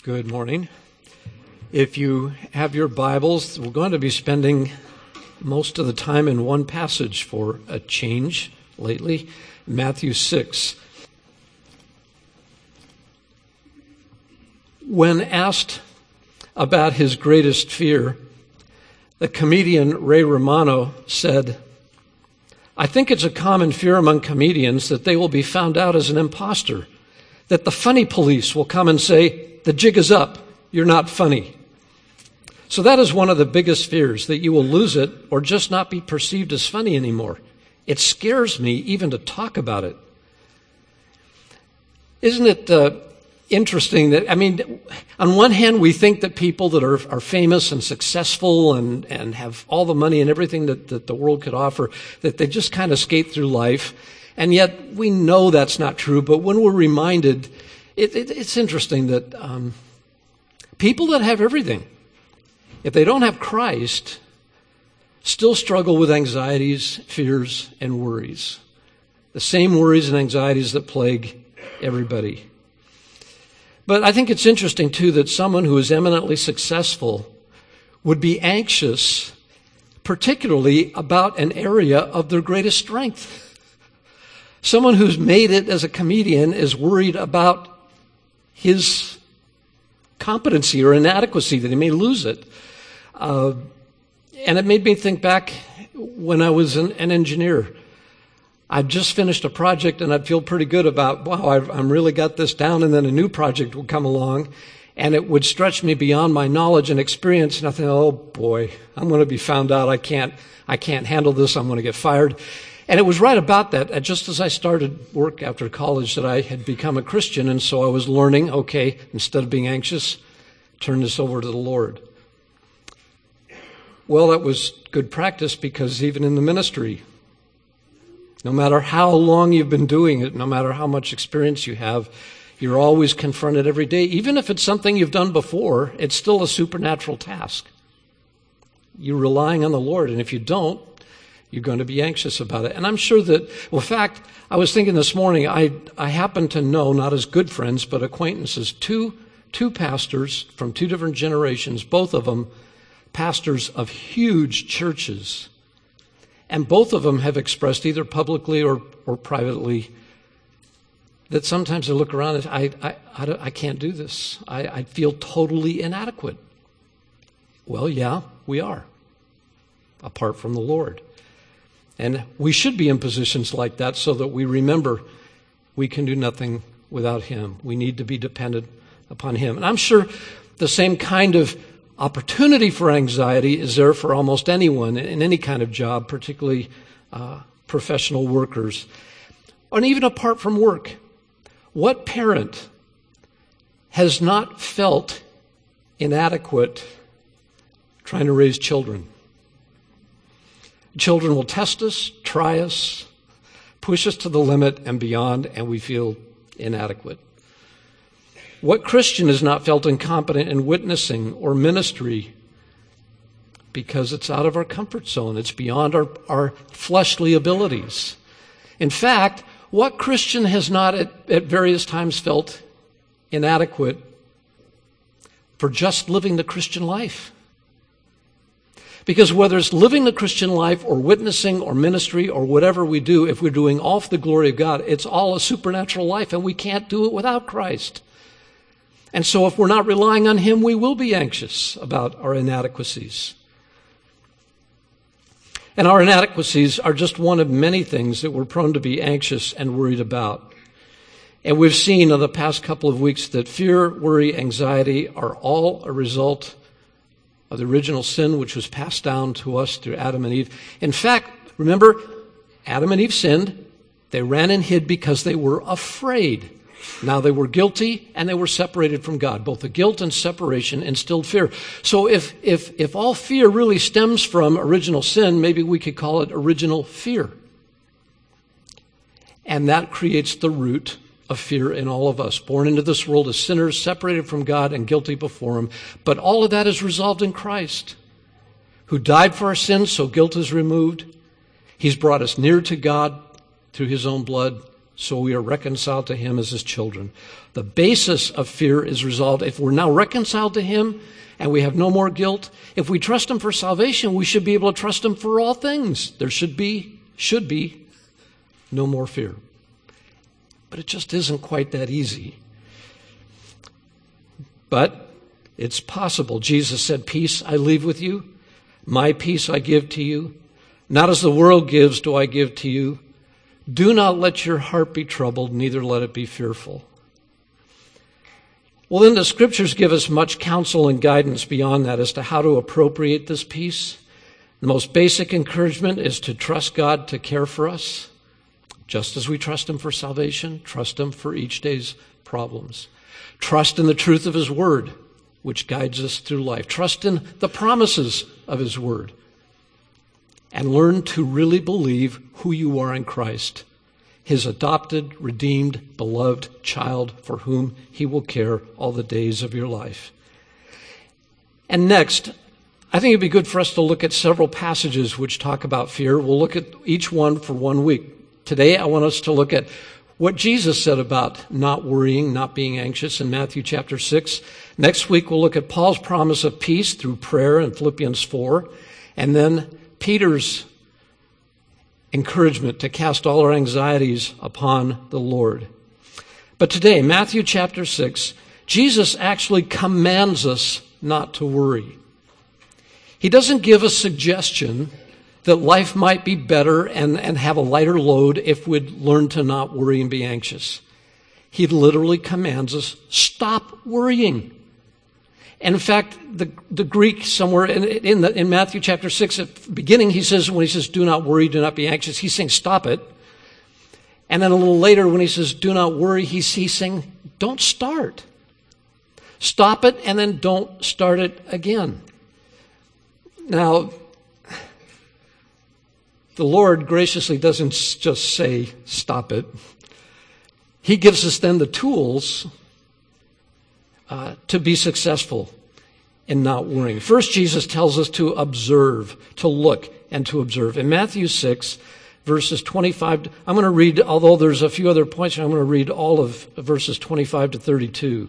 Good morning. If you have your Bibles, we're going to be spending most of the time in one passage for a change lately, Matthew 6. When asked about his greatest fear, the comedian Ray Romano said, "I think it's a common fear among comedians that they will be found out as an imposter, that the funny police will come and say, 'The jig is up, you're not funny.' So that is one of the biggest fears, that you will lose it or just not be perceived as funny anymore. It scares me even to talk about it." Isn't it interesting that, on one hand, we think that people that are famous and successful and have all the money and everything that the world could offer, that they just kind of skate through life. And yet we know that's not true. But when we're reminded, it's interesting that people that have everything, if they don't have Christ, still struggle with anxieties, fears, and worries. The same worries and anxieties that plague everybody. But I think it's interesting, too, that someone who is eminently successful would be anxious, particularly about an area of their greatest strength. Someone who's made it as a comedian is worried about his competency or inadequacy, that he may lose it. And it made me think back when I was an engineer. I'd just finished a project and I'd feel pretty good about, wow, I've really got this down, and then a new project would come along and it would stretch me beyond my knowledge and experience, and I think, oh boy, I'm going to be found out. I can't handle this. I'm going to get fired. And it was right about that, just as I started work after college, that I had become a Christian, and so I was learning, okay, instead of being anxious, turn this over to the Lord. Well, that was good practice, because even in the ministry, no matter how long you've been doing it, no matter how much experience you have, you're always confronted every day. Even if it's something you've done before, it's still a supernatural task. You're relying on the Lord, and if you don't, you're going to be anxious about it. And I'm sure that, well, in fact, I was thinking this morning, I happen to know, not as good friends, but acquaintances, two pastors from two different generations, both of them pastors of huge churches. And both of them have expressed, either publicly or privately, that sometimes they look around and I can't do this. I feel totally inadequate. Well, yeah, we are, apart from the Lord. And we should be in positions like that so that we remember we can do nothing without Him. We need to be dependent upon Him. And I'm sure the same kind of opportunity for anxiety is there for almost anyone in any kind of job, particularly professional workers. And even apart from work, what parent has not felt inadequate trying to raise children? Children will test us, try us, push us to the limit and beyond, and we feel inadequate. What Christian has not felt incompetent in witnessing or ministry because it's out of our comfort zone? It's beyond our fleshly abilities. In fact, what Christian has not at various times felt inadequate for just living the Christian life? Because whether it's living the Christian life or witnessing or ministry or whatever we do, if we're doing all for the glory of God, it's all a supernatural life, and we can't do it without Christ. And so if we're not relying on Him, we will be anxious about our inadequacies. And our inadequacies are just one of many things that we're prone to be anxious and worried about. And we've seen in the past couple of weeks that fear, worry, anxiety are all a result of the original sin, which was passed down to us through Adam and Eve. In fact, remember, Adam and Eve sinned. They ran and hid because they were afraid. Now they were guilty and they were separated from God. Both the guilt and separation instilled fear. So if all fear really stems from original sin, maybe we could call it original fear. And that creates the root of fear in all of us, born into this world as sinners, separated from God and guilty before Him. But all of that is resolved in Christ, who died for our sins, so guilt is removed. He's brought us near to God through His own blood. so we are reconciled to him as his children. The basis of fear is resolved. If we're now reconciled to him and we have no more guilt, if we trust him for salvation, we should be able to trust him for all things. There should be no more fear. But it just isn't quite that easy. But it's possible. Jesus said, "Peace I leave with you. My peace I give to you. Not as the world gives do I give to you. Do not let your heart be troubled, neither let it be fearful." Well, then the scriptures give us much counsel and guidance beyond that as to how to appropriate this peace. The most basic encouragement is to trust God to care for us. Just as we trust him for salvation, trust him for each day's problems. Trust in the truth of his word, which guides us through life. Trust in the promises of his word. And learn to really believe who you are in Christ, his adopted, redeemed, beloved child for whom he will care all the days of your life. And next, I think it'd be good for us to look at several passages which talk about fear. We'll look at each one for 1 week. Today, I want us to look at what Jesus said about not worrying, not being anxious in Matthew chapter 6. Next week, we'll look at Paul's promise of peace through prayer in Philippians 4. And then Peter's encouragement to cast all our anxieties upon the Lord. But today, Matthew chapter 6, Jesus actually commands us not to worry. He doesn't give a suggestion that life might be better and have a lighter load if we'd learn to not worry and be anxious. He literally commands us, stop worrying. And in fact, the Greek somewhere in Matthew chapter 6, at the beginning, when he says, do not worry, do not be anxious, he's saying, stop it. And then a little later, when he says, do not worry, he's saying, don't start. Stop it, and then don't start it again. Now, the Lord graciously doesn't just say, stop it. He gives us then the tools to be successful in not worrying. First, Jesus tells us to observe, to look and to observe. In Matthew 6, verses 25, I'm going to read, although there's a few other points, I'm going to read all of verses 25 to 32.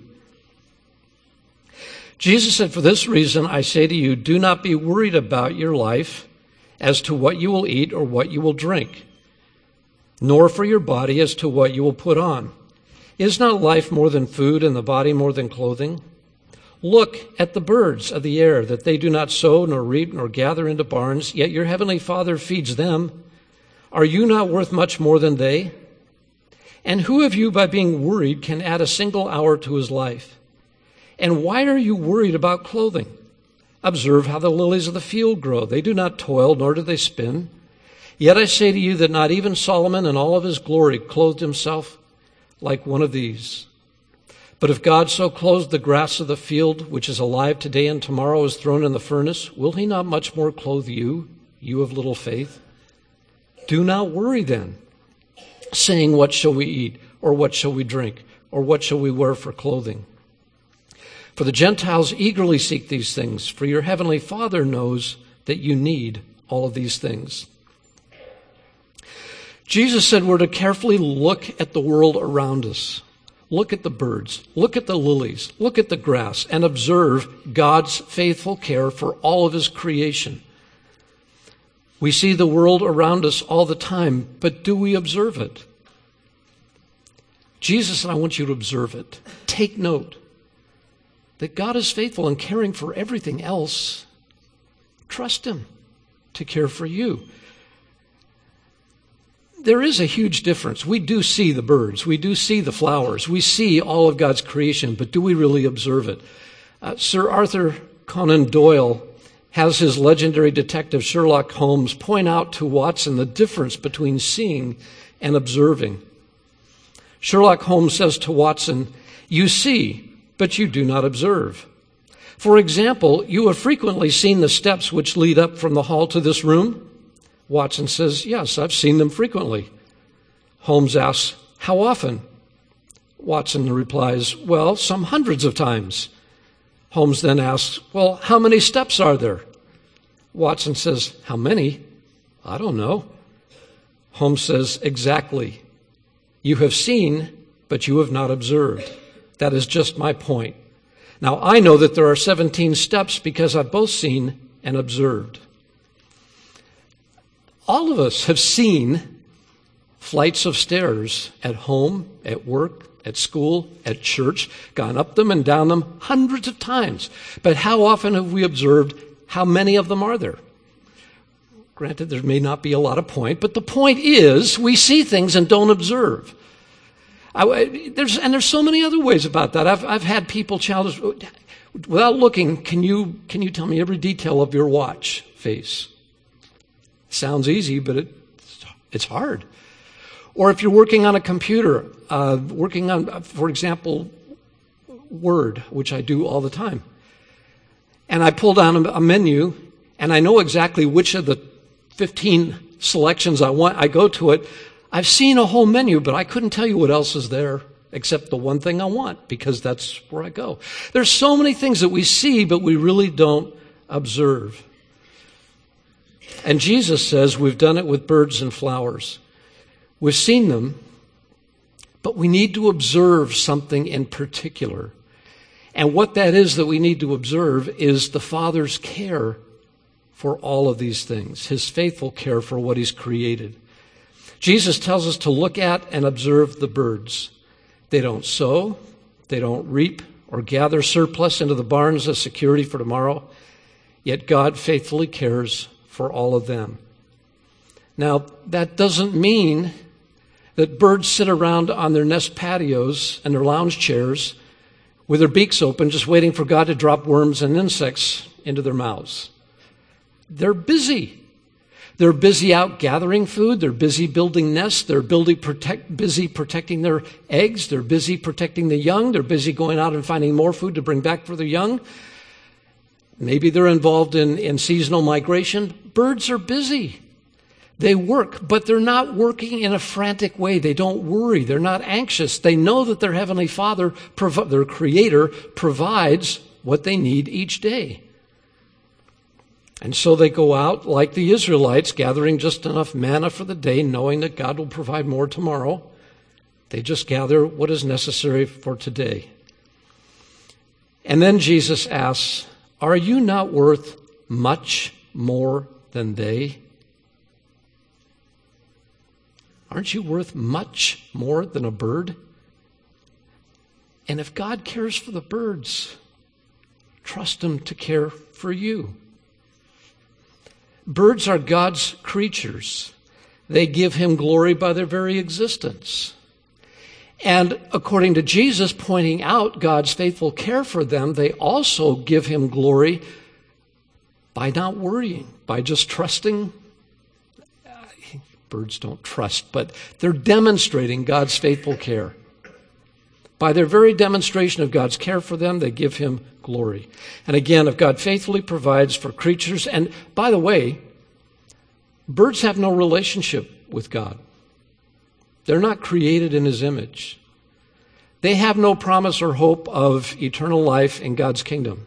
Jesus said, "For this reason I say to you, do not be worried about your life as to what you will eat or what you will drink, nor for your body as to what you will put on. Is not life more than food and the body more than clothing? Look at the birds of the air, that they do not sow nor reap nor gather into barns, yet your heavenly Father feeds them. Are you not worth much more than they? And who of you, by being worried, can add a single hour to his life? And why are you worried about clothing? Observe how the lilies of the field grow. They do not toil, nor do they spin. Yet I say to you that not even Solomon in all of his glory clothed himself like one of these. But if God so clothes the grass of the field, which is alive today and tomorrow is thrown in the furnace, will he not much more clothe you, you of little faith? Do not worry then, saying, what shall we eat, or what shall we drink, or what shall we wear for clothing? For the Gentiles eagerly seek these things, for your heavenly Father knows that you need all of these things." Jesus said we're to carefully look at the world around us. Look at the birds, look at the lilies, look at the grass, and observe God's faithful care for all of his creation. We see the world around us all the time, but do we observe it? Jesus said, I want you to observe it. Take note that God is faithful in caring for everything else. Trust him to care for you. There is a huge difference. We do see the birds. We do see the flowers. We see all of God's creation, but do we really observe it? Sir Arthur Conan Doyle has his legendary detective Sherlock Holmes point out to Watson the difference between seeing and observing. Sherlock Holmes says to Watson, "You see, but you do not observe. For example, you have frequently seen the steps which lead up from the hall to this room?" Watson says, "Yes, I've seen them frequently." Holmes asks, "How often?" Watson replies, "Well, some hundreds of times." Holmes then asks, "Well, how many steps are there?" Watson says, "How many? I don't know." Holmes says, "Exactly. You have seen, but you have not observed. That is just my point. Now, I know that there are 17 steps because I've both seen and observed. All of us have seen flights of stairs at home, at work, at school, at church, gone up them and down them hundreds of times. But how often have we observed how many of them are there? Granted, there may not be a lot of point, but the point is we see things and don't observe. There's so many other ways about that. I've had people challenge, without looking, can you tell me every detail of your watch face? Sounds easy, but it's hard. Or if you're working on a computer, working on, for example, Word, which I do all the time, and I pull down a menu, and I know exactly which of the 15 selections I want, I go to it. I've seen a whole menu, but I couldn't tell you what else is there except the one thing I want, because that's where I go. There's so many things that we see, but we really don't observe. And Jesus says we've done it with birds and flowers. We've seen them, but we need to observe something in particular. And what that is that we need to observe is the Father's care for all of these things, his faithful care for what he's created. Jesus tells us to look at and observe the birds. They don't sow, they don't reap or gather surplus into the barns as security for tomorrow, yet God faithfully cares for all of them. Now, that doesn't mean that birds sit around on their nest patios and their lounge chairs with their beaks open, just waiting for God to drop worms and insects into their mouths. They're busy. They're busy out gathering food. They're busy building nests. They're busy protecting their eggs. They're busy protecting the young. They're busy going out and finding more food to bring back for their young. Maybe they're involved in seasonal migration. Birds are busy. They work, but they're not working in a frantic way. They don't worry. They're not anxious. They know that their Heavenly Father, their Creator, provides what they need each day. And so they go out like the Israelites, gathering just enough manna for the day, knowing that God will provide more tomorrow. They just gather what is necessary for today. And then Jesus asks, are you not worth much more than they? Aren't you worth much more than a bird? And if God cares for the birds, trust him to care for you. Birds are God's creatures. They give him glory by their very existence. And according to Jesus pointing out God's faithful care for them, they also give him glory by not worrying, by just trusting. Birds don't trust, but they're demonstrating God's faithful care. By their very demonstration of God's care for them, they give him glory. And again, if God faithfully provides for creatures, and by the way, birds have no relationship with God. They're not created in his image. They have no promise or hope of eternal life in God's kingdom.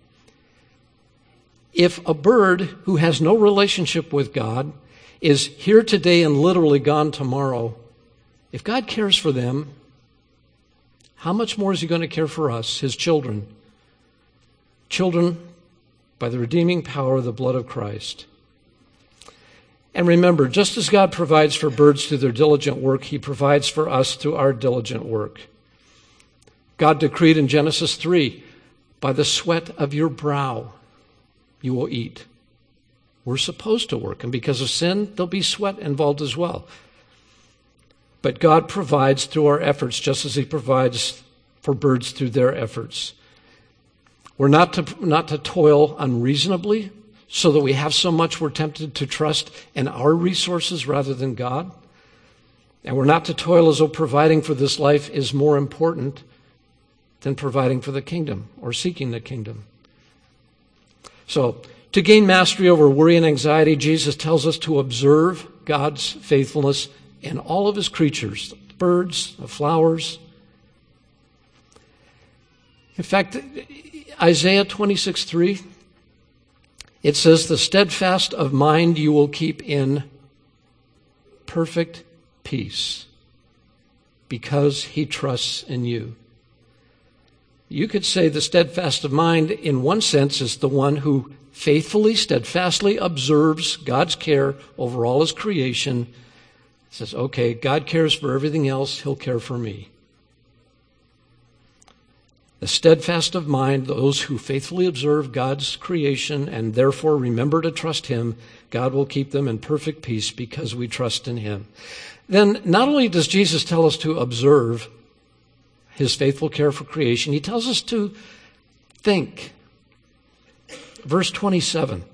If a bird who has no relationship with God is here today and literally gone tomorrow, if God cares for them, how much more is he going to care for us, his children? Children by the redeeming power of the blood of Christ. And remember, just as God provides for birds through their diligent work, he provides for us through our diligent work. God decreed in Genesis 3, by the sweat of your brow you will eat. We're supposed to work, and because of sin, there'll be sweat involved as well. But God provides through our efforts, just as he provides for birds through their efforts. We're not to toil unreasonably, so that we have so much we're tempted to trust in our resources rather than God. And we're not to toil as though providing for this life is more important than providing for the kingdom or seeking the kingdom. So, to gain mastery over worry and anxiety, Jesus tells us to observe God's faithfulness in all of his creatures, the birds, the flowers. In fact, Isaiah 26:3, it says, the steadfast of mind you will keep in perfect peace. because he trusts in you. You could say the steadfast of mind, in one sense, is the one who faithfully, steadfastly observes God's care over all his creation. Says, okay, God cares for everything else, he'll care for me. The steadfast of mind, those who faithfully observe God's creation and therefore remember to trust him, God will keep them in perfect peace because we trust in him. Then not only does Jesus tell us to observe his faithful care for creation, he tells us to think. Verse 27.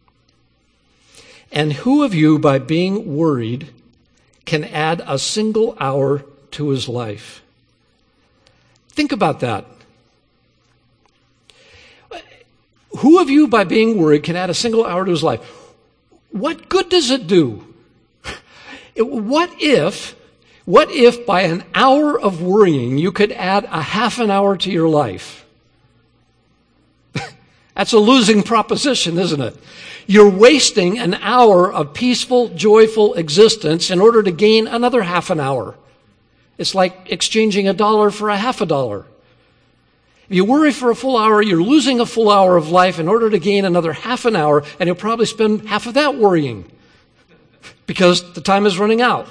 And who of you, by being worried, can add a single hour to his life? Think about that. Who of you, by being worried, can add a single hour to his life? What good does it do? What if by an hour of worrying you could add a half an hour to your life? That's a losing proposition, isn't it? You're wasting an hour of peaceful, joyful existence in order to gain another half an hour. It's like exchanging $1 for a half a dollar. If you worry for a full hour, you're losing a full hour of life in order to gain another half an hour, and you'll probably spend half of that worrying because the time is running out.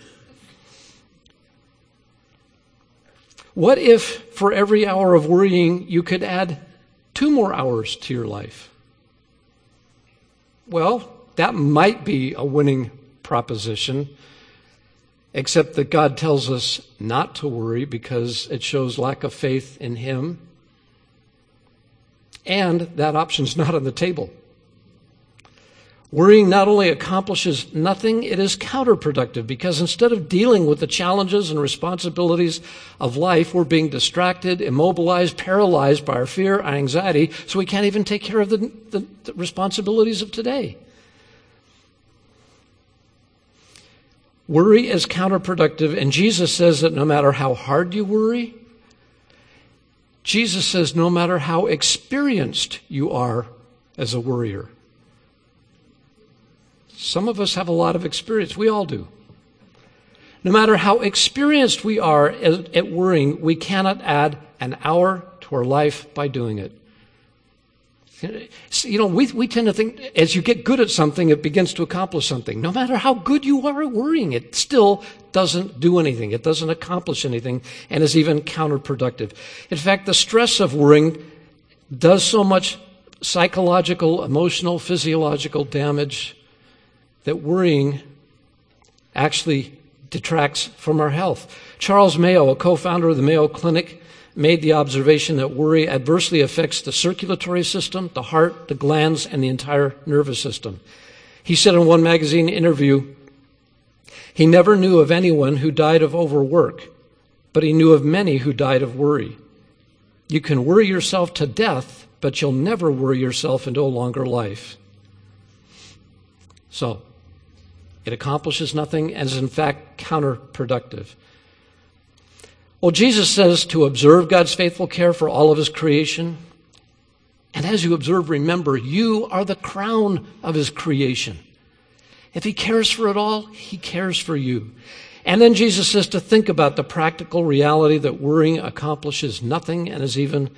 What if for every hour of worrying you could add 2 more hours to your life? Well, that might be a winning proposition, except that God tells us not to worry because it shows lack of faith in him. And that option's not on the table. Worrying not only accomplishes nothing, it is counterproductive because instead of dealing with the challenges and responsibilities of life, we're being distracted, immobilized, paralyzed by our fear, our anxiety, so we can't even take care of the responsibilities of today. Worry is counterproductive, and Jesus says that no matter how hard you worry, Jesus says no matter how experienced you are as a worrier. Some of us have a lot of experience. We all do. No matter how experienced we are at worrying, we cannot add an hour to our life by doing it. You know, we tend to think as you get good at something, it begins to accomplish something. No matter how good you are at worrying, it still doesn't do anything. It doesn't accomplish anything and is even counterproductive. In fact, the stress of worrying does so much psychological, emotional, physiological damage that worrying actually detracts from our health. Charles Mayo, a co-founder of the Mayo Clinic, made the observation that worry adversely affects the circulatory system, the heart, the glands, and the entire nervous system. He said in one magazine interview, he never knew of anyone who died of overwork, but he knew of many who died of worry. You can worry yourself to death, but you'll never worry yourself into a longer life. So, it accomplishes nothing and is in fact counterproductive. Well, Jesus says to observe God's faithful care for all of his creation. And as you observe, remember, you are the crown of his creation. If he cares for it all, he cares for you. And then Jesus says to think about the practical reality that worrying accomplishes nothing and is even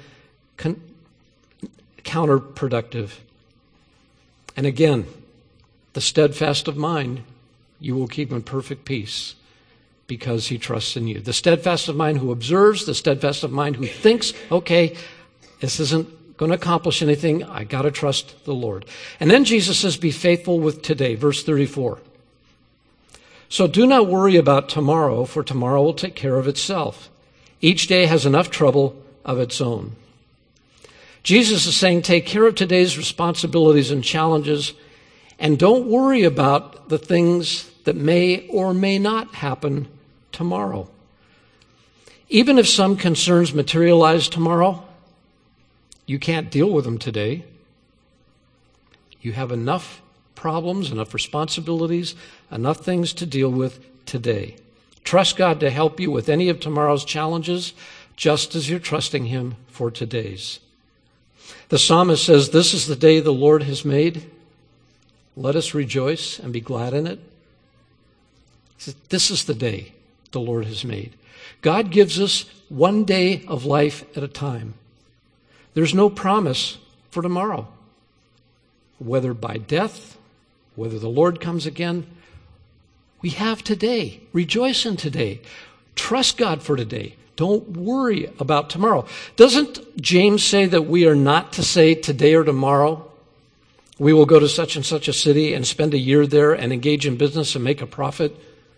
counterproductive. And again, the steadfast of mind, you will keep in perfect peace because he trusts in you. The steadfast of mind who observes, the steadfast of mind who thinks, okay, this isn't going to accomplish anything. I got to trust the Lord. And then Jesus says, be faithful with today. Verse 34. So do not worry about tomorrow, for tomorrow will take care of itself. Each day has enough trouble of its own. Jesus is saying, take care of today's responsibilities and challenges, and don't worry about the things that may or may not happen tomorrow. Even if some concerns materialize tomorrow, you can't deal with them today. You have enough problems, enough responsibilities, enough things to deal with today. Trust God to help you with any of tomorrow's challenges, just as you're trusting him for today's. The psalmist says, this is the day the Lord has made. Let us rejoice and be glad in it. He says, this is the day the Lord has made. God gives us one day of life at a time. There's no promise for tomorrow. Whether by death, whether the Lord comes again, we have today. Rejoice in today. Trust God for today. Don't worry about tomorrow. Doesn't James say that we are not to say today or tomorrow, we will go to such and such a city and spend a year there and engage in business and make a profit?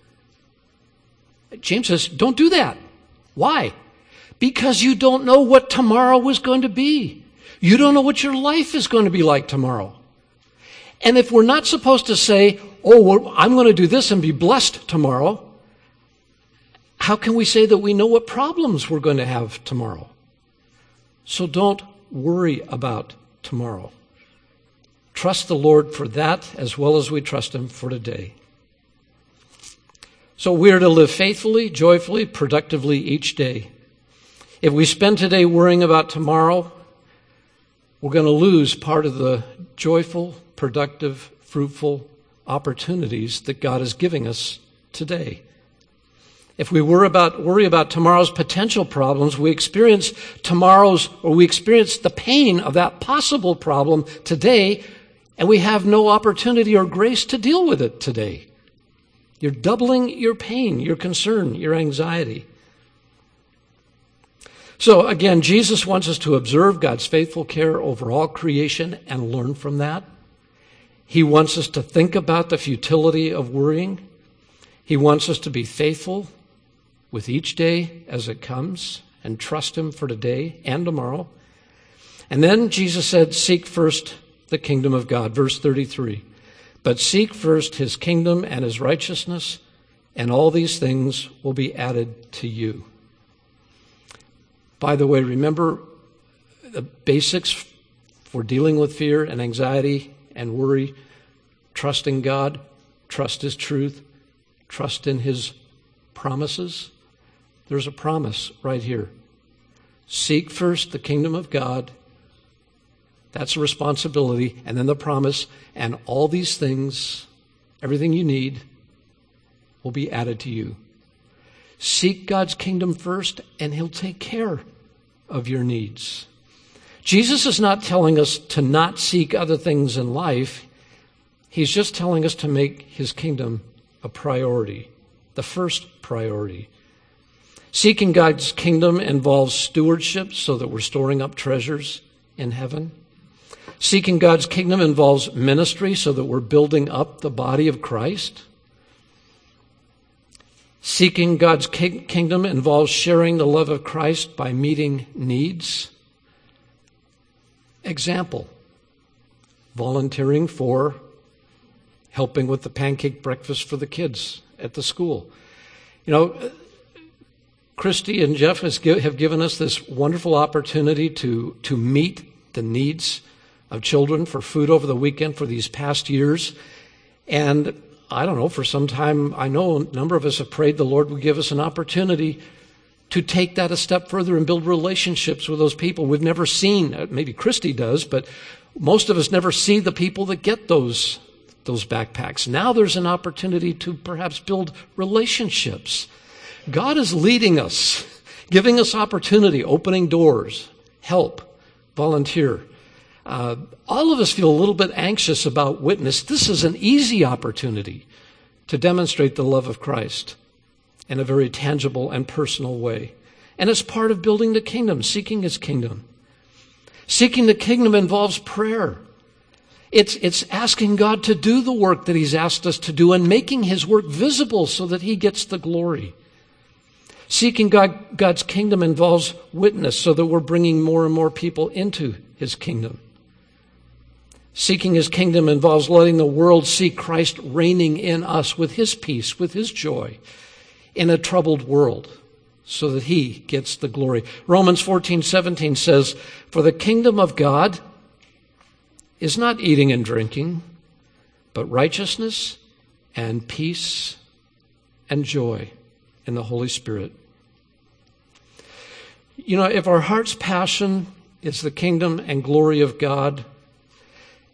James says, don't do that. Why? Because you don't know what tomorrow is going to be. You don't know what your life is going to be like tomorrow. And if we're not supposed to say, well, I'm going to do this and be blessed tomorrow, how can we say that we know what problems we're going to have tomorrow? So don't worry about tomorrow. Trust the Lord for that as well as we trust Him for today. So we are to live faithfully, joyfully, productively each day. If we spend today worrying about tomorrow, we're going to lose part of the joyful, productive, fruitful opportunities that God is giving us today. If we worry about tomorrow's potential problems, we experience the pain of that possible problem today, and we have no opportunity or grace to deal with it today. You're doubling your pain, your concern, your anxiety. So again, Jesus wants us to observe God's faithful care over all creation and learn from that. He wants us to think about the futility of worrying. He wants us to be faithful with each day as it comes and trust Him for today and tomorrow. And then Jesus said, seek first the kingdom of God. Verse 33, but seek first His kingdom and His righteousness, and all these things will be added to you. By the way, remember the basics for dealing with fear and anxiety and worry: trust in God, trust His truth, trust in His promises. There's a promise right here. Seek first the kingdom of God. That's a responsibility. And then the promise, and all these things, everything you need, will be added to you. Seek God's kingdom first, and He'll take care of your needs. Jesus is not telling us to not seek other things in life. He's just telling us to make His kingdom a priority, the first priority. Seeking God's kingdom involves stewardship so that we're storing up treasures in heaven. Seeking God's kingdom involves ministry so that we're building up the body of Christ. Seeking God's kingdom involves sharing the love of Christ by meeting needs. Example, volunteering for helping with the pancake breakfast for the kids at the school. You know, Christy and Jeff have given us this wonderful opportunity to meet the needs of children for food over the weekend for these past years. And I don't know, for some time, I know a number of us have prayed the Lord would give us an opportunity to take that a step further and build relationships with those people we've never seen. Maybe Christy does, but most of us never see the people that get those backpacks. Now there's an opportunity to perhaps build relationships. God is leading us, giving us opportunity, opening doors, help, volunteer. All of us feel a little bit anxious about witness. This is an easy opportunity to demonstrate the love of Christ in a very tangible and personal way. And it's part of building the kingdom, seeking His kingdom. Seeking the kingdom involves prayer. It's asking God to do the work that He's asked us to do and making His work visible so that He gets the glory. Seeking God's kingdom involves witness so that we're bringing more and more people into His kingdom. Seeking His kingdom involves letting the world see Christ reigning in us with His peace, with His joy in a troubled world so that He gets the glory. Romans 14:17 says, for the kingdom of God is not eating and drinking, but righteousness and peace and joy in the Holy Spirit. You know, if our heart's passion is the kingdom and glory of God,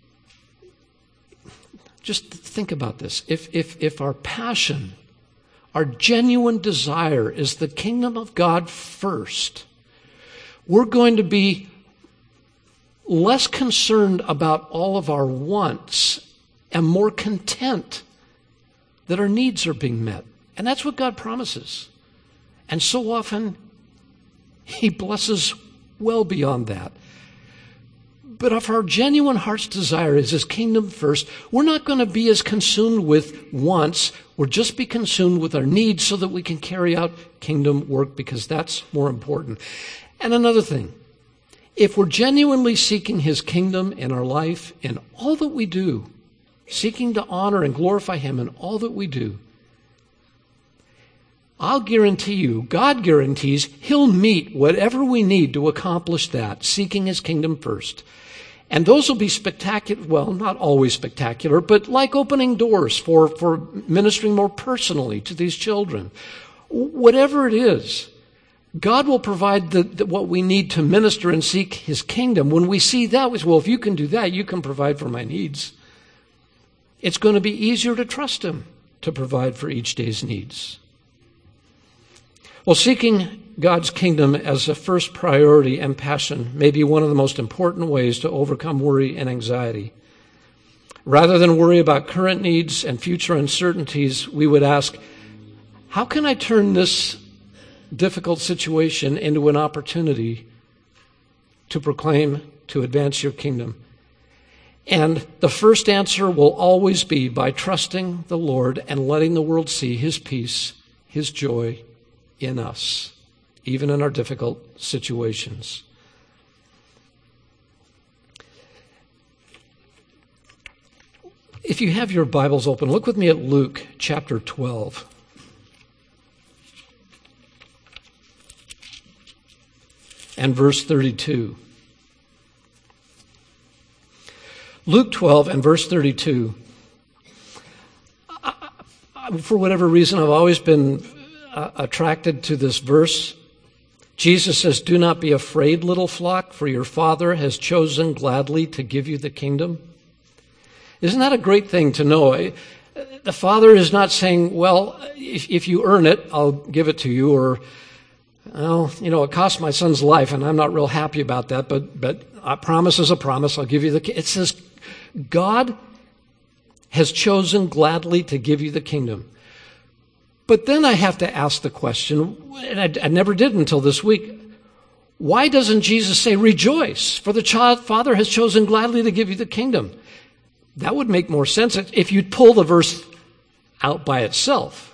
just think about this. If our passion, our genuine desire is the kingdom of God first, we're going to be less concerned about all of our wants and more content that our needs are being met. And that's what God promises. And so often, He blesses well beyond that. But if our genuine heart's desire is His kingdom first, we're not going to be as consumed with wants. We'll just be consumed with our needs so that we can carry out kingdom work, because that's more important. And another thing, if we're genuinely seeking His kingdom in our life, in all that we do, seeking to honor and glorify Him in all that we do, I'll guarantee you, God guarantees, He'll meet whatever we need to accomplish that, seeking His kingdom first. And those will be spectacular, well, not always spectacular, but like opening doors for ministering more personally to these children. Whatever it is, God will provide what we need to minister and seek His kingdom. When we see that, we say, well, if you can do that, you can provide for my needs. It's going to be easier to trust Him to provide for each day's needs. Well, seeking God's kingdom as a first priority and passion may be one of the most important ways to overcome worry and anxiety. Rather than worry about current needs and future uncertainties, we would ask, how can I turn this difficult situation into an opportunity to proclaim, to advance your kingdom? And the first answer will always be by trusting the Lord and letting the world see His peace, His joy in us, even in our difficult situations. If you have your Bibles open, look with me at Luke chapter 12. And verse 32. Luke 12 and verse 32. For whatever reason, I've always been attracted to this verse. Jesus says, "Do not be afraid, little flock, for your Father has chosen gladly to give you the kingdom." Isn't that a great thing to know? The Father is not saying, well, if you earn it, I'll give it to you, or, well, it cost my son's life, and I'm not real happy about that, but a promise is a promise. I'll give you the kingdom. It says, God has chosen gladly to give you the kingdom. But then I have to ask the question, and I never did until this week, why doesn't Jesus say, rejoice, for the Father has chosen gladly to give you the kingdom? That would make more sense if you'd pull the verse out by itself.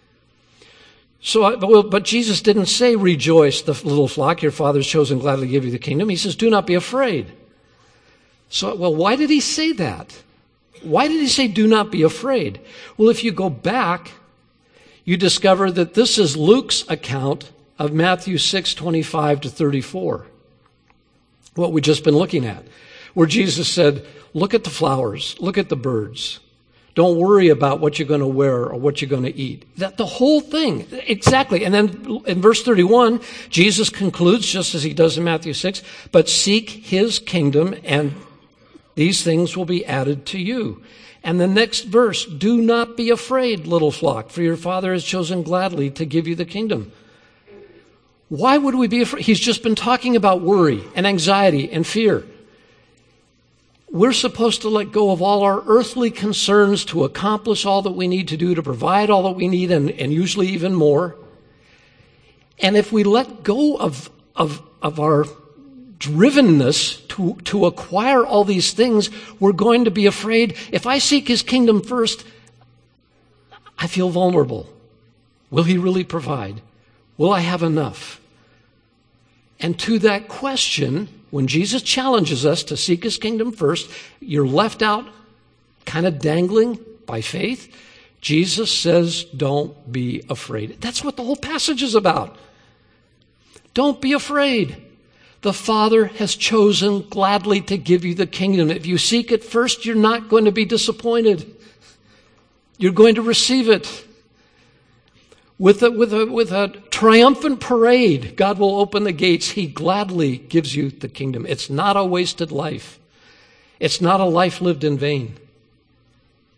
But Jesus didn't say, rejoice, the little flock, your Father has chosen gladly to give you the kingdom. He says, do not be afraid. Why did He say that? Why did He say, do not be afraid? Well, if you go back, you discover that this is Luke's account of Matthew 6:25 to 34, what we've just been looking at, where Jesus said, look at the flowers, look at the birds. Don't worry about what you're going to wear or what you're going to eat. The whole thing, exactly. And then in verse 31, Jesus concludes, just as He does in Matthew 6, but seek His kingdom and these things will be added to you. And the next verse, do not be afraid, little flock, for your Father has chosen gladly to give you the kingdom. Why would we be afraid? He's just been talking about worry and anxiety and fear. We're supposed to let go of all our earthly concerns to accomplish all that we need to do, to provide all that we need, and usually even more. And if we let go of our drivenness to acquire all these things, we're going to be afraid. If I seek His kingdom first, I feel vulnerable. Will He really provide? Will I have enough? And to that question, when Jesus challenges us to seek His kingdom first, you're left out kind of dangling by faith. Jesus says, don't be afraid. That's what the whole passage is about. Don't be afraid. The Father has chosen gladly to give you the kingdom. If you seek it first, you're not going to be disappointed. You're going to receive it. With a triumphant parade, God will open the gates. He gladly gives you the kingdom. It's not a wasted life. It's not a life lived in vain.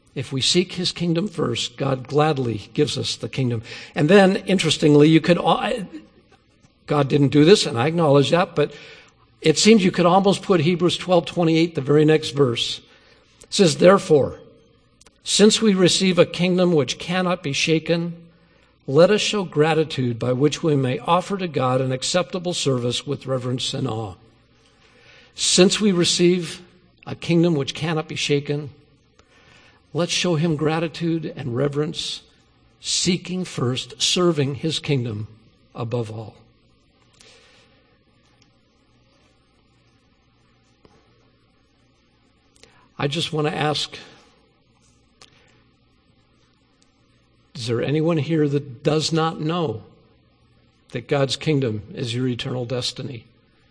If we seek his kingdom first, God gladly gives us the kingdom. And then, interestingly, God didn't do this, and I acknowledge that, but it seems you could almost put Hebrews 12:28, the very next verse. It says, therefore, since we receive a kingdom which cannot be shaken, let us show gratitude by which we may offer to God an acceptable service with reverence and awe. Since we receive a kingdom which cannot be shaken, let's show him gratitude and reverence, seeking first, serving his kingdom above all. I just want to ask, is there anyone here that does not know that God's kingdom is your eternal destiny?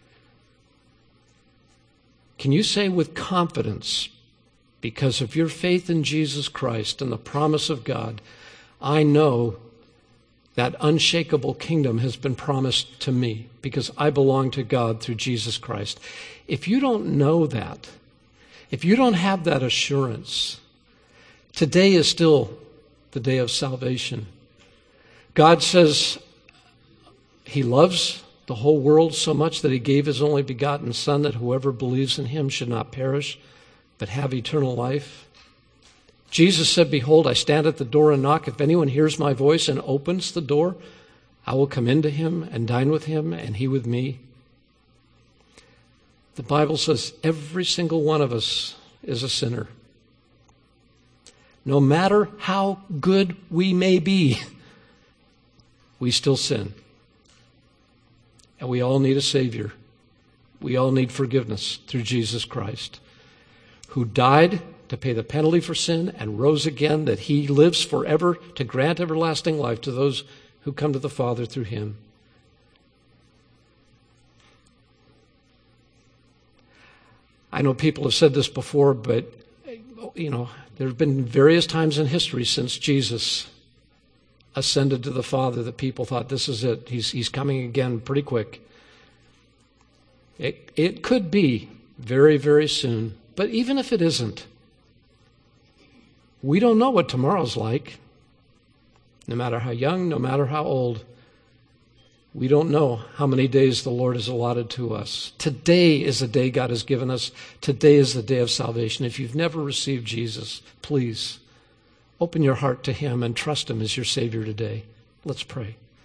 Can you say with confidence, because of your faith in Jesus Christ and the promise of God, I know that unshakable kingdom has been promised to me because I belong to God through Jesus Christ? If you don't know that, if you don't have that assurance, today is still the day of salvation. God says he loves the whole world so much that he gave his only begotten Son, that whoever believes in him should not perish, but have eternal life. Jesus said, behold, I stand at the door and knock. If anyone hears my voice and opens the door, I will come into him and dine with him and he with me. The Bible says every single one of us is a sinner. No matter how good we may be, we still sin. And we all need a Savior. We all need forgiveness through Jesus Christ, who died to pay the penalty for sin and rose again, that he lives forever to grant everlasting life to those who come to the Father through him. I know people have said this before, but, there have been various times in history since Jesus ascended to the Father that people thought, this is it. He's coming again pretty quick. It could be very, very soon. But even if it isn't, we don't know what tomorrow's like. No matter how young, no matter how old, we don't know how many days the Lord has allotted to us. Today is the day God has given us. Today is the day of salvation. If you've never received Jesus, please open your heart to him and trust him as your Savior today. Let's pray.